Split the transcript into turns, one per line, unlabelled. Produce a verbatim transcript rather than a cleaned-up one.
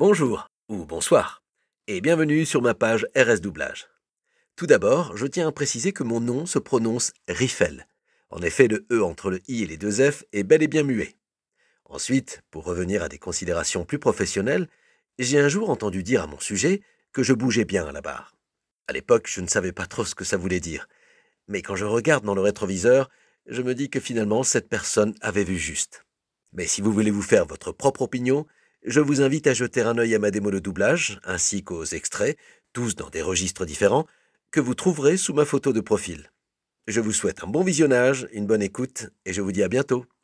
Bonjour ou bonsoir et bienvenue sur ma page R S Doublage. Tout d'abord, je tiens à préciser que mon nom se prononce Riffel. En effet, le E entre le I et les deux F est bel et bien muet. Ensuite, pour revenir à des considérations plus professionnelles, j'ai un jour entendu dire à mon sujet que je bougeais bien à la barre. À l'époque, je ne savais pas trop ce que ça voulait dire. Mais quand je regarde dans le rétroviseur, je me dis que finalement cette personne avait vu juste. Mais si vous voulez vous faire votre propre opinion, je vous invite à jeter un œil à ma démo de doublage, ainsi qu'aux extraits, tous dans des registres différents, que vous trouverez sous ma photo de profil. Je vous souhaite un bon visionnage, une bonne écoute, et je vous dis à bientôt.